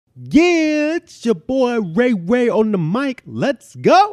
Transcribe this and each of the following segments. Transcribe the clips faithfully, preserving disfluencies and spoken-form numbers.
Yeah, it's your boy Ray Ray on the mic. Let's go.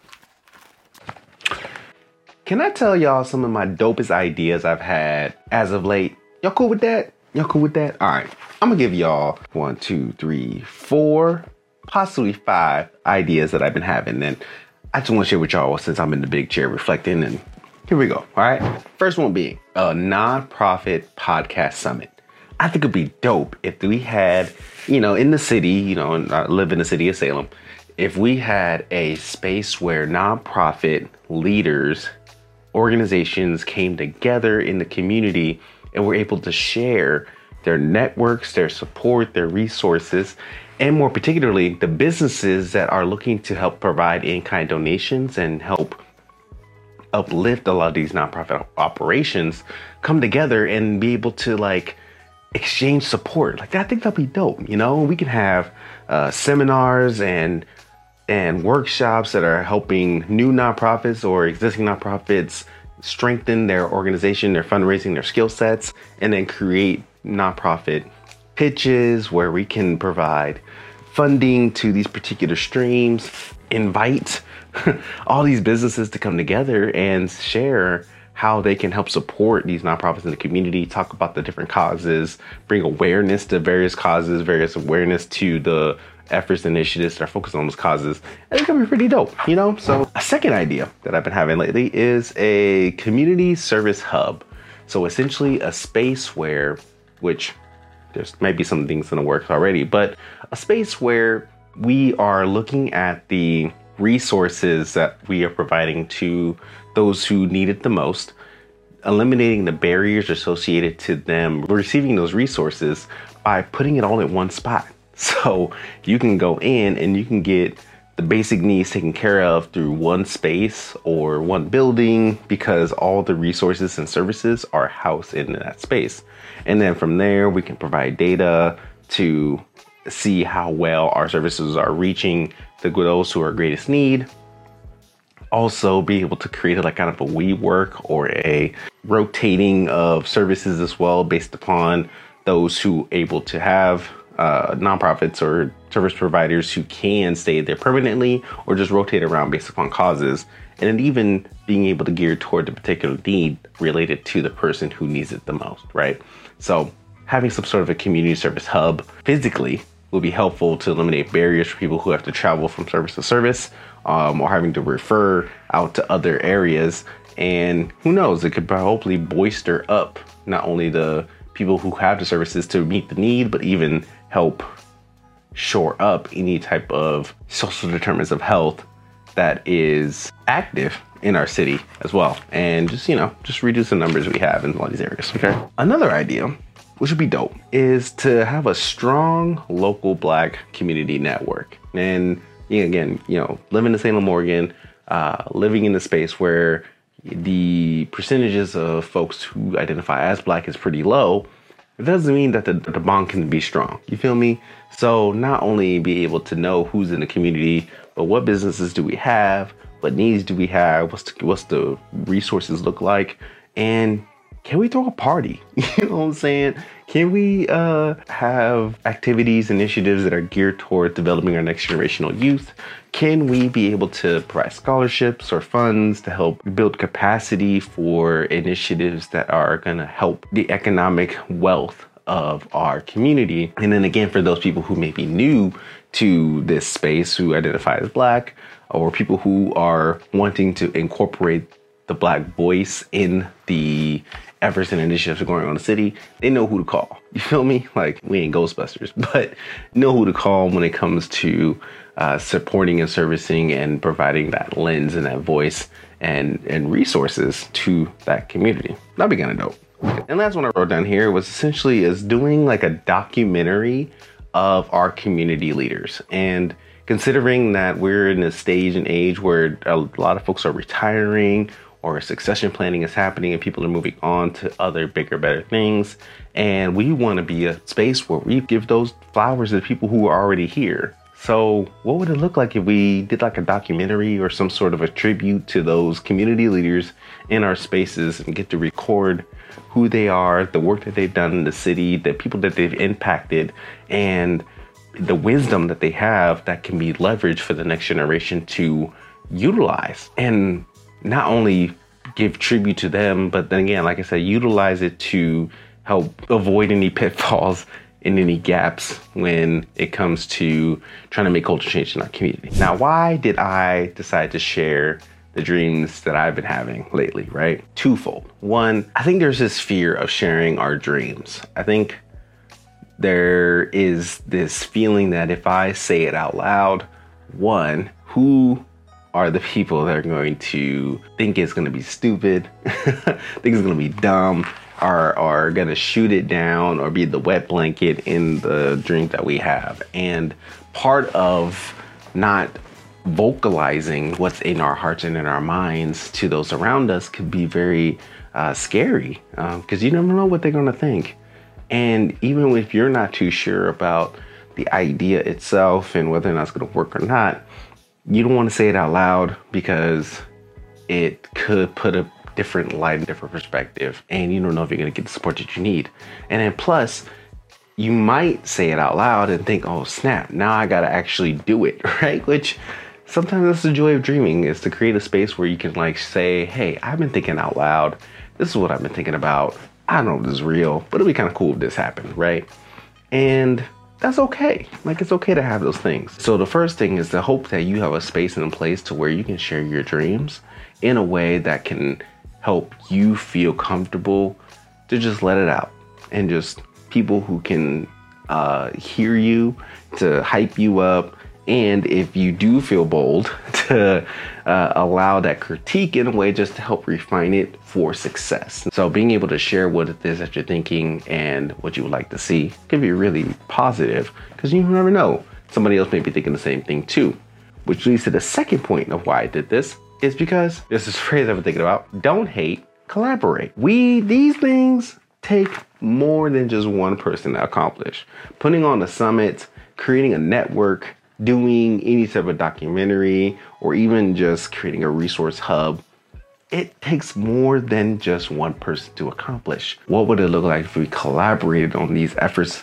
Can I tell y'all some of my dopest ideas I've had as of late? Y'all cool with that? Y'all cool with that? All right, I'm gonna give y'all one, two, three, four, possibly five ideas that I've been having. And I just want to share with y'all since I'm in the big chair reflecting. And here we go. All right. First one being a nonprofit podcast summit. I think it'd be dope if we had, you know, in the city, you know, and I live in the city of Salem, if we had a space where nonprofit leaders, organizations came together in the community and were able to share their networks, their support, their resources, and more particularly, the businesses that are looking to help provide in-kind donations and help uplift a lot of these nonprofit operations come together and be able to like exchange support. Like, I think that'd be dope. You know, we can have uh, seminars and and workshops that are helping new nonprofits or existing nonprofits strengthen their organization, their fundraising, their skill sets, and then create nonprofit pitches where we can provide funding to these particular streams, invite all these businesses to come together and share how they can help support these nonprofits in the community, talk about the different causes, bring awareness to various causes, various awareness to the efforts and initiatives that are focused on those causes. I think that'd be pretty dope, you know? So a second idea that I've been having lately is a community service hub. So essentially a space where, which there's maybe some things in the works already, but a space where we are looking at the resources that we are providing to those who need it the most, eliminating the barriers associated to them receiving those resources by putting it all in one spot. So you can go in and you can get the basic needs taken care of through one space or one building because all the resources and services are housed in that space. And then from there, we can provide data to see how well our services are reaching the those who are greatest need. Also be able to create a, like kind of a WeWork or a rotating of services as well based upon those who able to have uh, nonprofits or service providers who can stay there permanently or just rotate around based upon causes. And then even being able to gear toward the particular need related to the person who needs it the most, right? So having some sort of a community service hub physically will be helpful to eliminate barriers for people who have to travel from service to service um, or having to refer out to other areas. And who knows, it could hopefully bolster up not only the people who have the services to meet the need, but even help shore up any type of social determinants of health that is active in our city as well. And just, you know, just reduce the numbers we have in all these areas, okay? Another idea, which would be dope, is to have a strong local Black community network. And again, you know, living in Salem, Oregon, uh, living in a space where the percentages of folks who identify as Black is pretty low, it doesn't mean that the, the bond can be strong. You feel me? So not only be able to know who's in the community, but what businesses do we have? What needs do we have? What's the, what's the resources look like? And can we throw a party? You know what I'm saying? Can we uh, have activities, initiatives that are geared toward developing our next generational youth? Can we be able to provide scholarships or funds to help build capacity for initiatives that are going to help the economic wealth of our community? And then again, for those people who may be new to this space, who identify as Black, or people who are wanting to incorporate the Black voice in the efforts and initiatives going on in the city, they know who to call. You feel me? Like, we ain't Ghostbusters, but know who to call when it comes to uh, supporting and servicing and providing that lens and that voice and, and resources to that community. That'd be kind of dope. And last one I wrote down here was essentially is doing like a documentary of our community leaders. And considering that we're in a stage and age where a lot of folks are retiring or succession planning is happening and people are moving on to other bigger, better things. And we want to be a space where we give those flowers to the people who are already here. So what would it look like if we did like a documentary or some sort of a tribute to those community leaders in our spaces and get to record who they are, the work that they've done in the city, the people that they've impacted, and the wisdom that they have that can be leveraged for the next generation to utilize, and not only give tribute to them, but then again, like I said, utilize it to help avoid any pitfalls and any gaps when it comes to trying to make culture change in our community. Now, why did I decide to share the dreams that I've been having lately, right? Twofold. One, I think there's this fear of sharing our dreams. I think there is this feeling that if I say it out loud, one, who are the people that are going to think it's going to be stupid, think it's going to be dumb, are are going to shoot it down or be the wet blanket in the dream that we have. And part of not vocalizing what's in our hearts and in our minds to those around us could be very uh, scary, because um, you never know what they're going to think. And even if you're not too sure about the idea itself and whether or not it's going to work or not, you don't want to say it out loud because it could put a different light and different perspective, and you don't know if you're going to get the support that you need. And then plus, you might say it out loud and think, oh snap, now I got to actually do it, right? Which sometimes that's the joy of dreaming, is to create a space where you can like say, hey, I've been thinking out loud. This is what I've been thinking about. I don't know if this is real, but it'd be kind of cool if this happened, right? And that's okay. Like, it's okay to have those things. So the first thing is to hope that you have a space and a place to where you can share your dreams in a way that can help you feel comfortable to just let it out, and just people who can uh, hear you, to hype you up. And if you do feel bold, to uh, allow that critique in a way just to help refine it for success. So being able to share what it is that you're thinking and what you would like to see can be really positive, because you never know, somebody else may be thinking the same thing too. Which leads to the second point of why I did this, is because this is a phrase I've been thinking about: don't hate, collaborate. We, these things take more than just one person to accomplish. Putting on a summit, creating a network, doing any type of documentary, or even just creating a resource hub, it takes more than just one person to accomplish. What would it look like if we collaborated on these efforts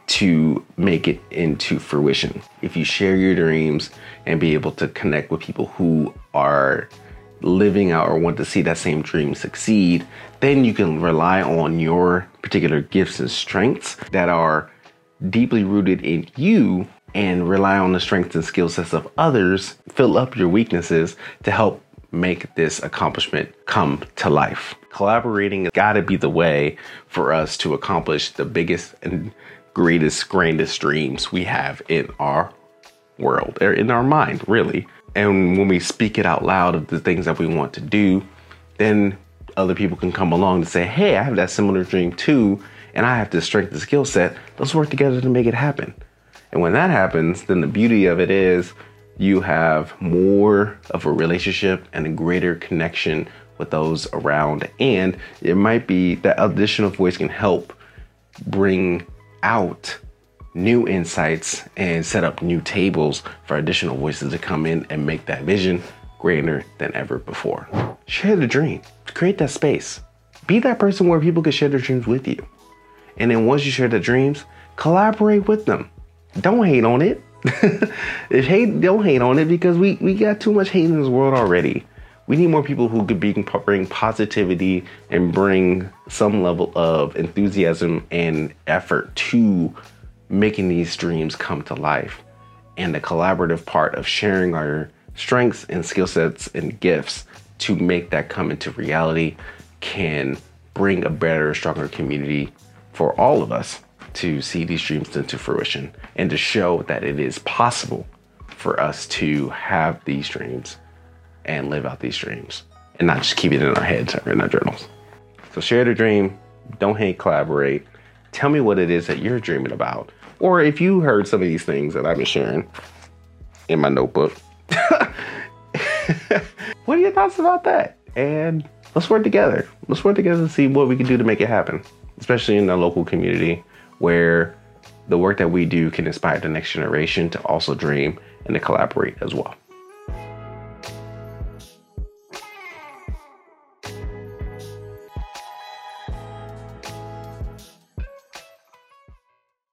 to make it into fruition? If you share your dreams and be able to connect with people who are living out or want to see that same dream succeed, then you can rely on your particular gifts and strengths that are deeply rooted in you, and rely on the strengths and skill sets of others, fill up your weaknesses to help make this accomplishment come to life. Collaborating has got to be the way for us to accomplish the biggest and greatest, grandest dreams we have in our world, or in our mind, really. And when we speak it out loud of the things that we want to do, then other people can come along and say, hey, I have that similar dream too, and I have this strength and skill set. Let's work together to make it happen. And when that happens, then the beauty of it is you have more of a relationship and a greater connection with those around. And it might be that additional voice can help bring out new insights and set up new tables for additional voices to come in and make that vision greater than ever before. Share the dream, create that space. Be that person where people can share their dreams with you. And then once you share the dreams, collaborate with them. Don't hate on it. If hate, don't hate on it, because we, we got too much hate in this world already. We need more people who could be, bring positivity and bring some level of enthusiasm and effort to making these dreams come to life. And the collaborative part of sharing our strengths and skill sets and gifts to make that come into reality can bring a better, stronger community for all of us to see these dreams into fruition, and to show that it is possible for us to have these dreams and live out these dreams, and not just keep it in our heads or in our journals. So share the dream, don't hate, collaborate. Tell me what it is that you're dreaming about. Or if you heard some of these things that I've been sharing in my notebook, what are your thoughts about that? And let's work together. Let's work together to see what we can do to make it happen, especially in the local community, where the work that we do can inspire the next generation to also dream and to collaborate as well.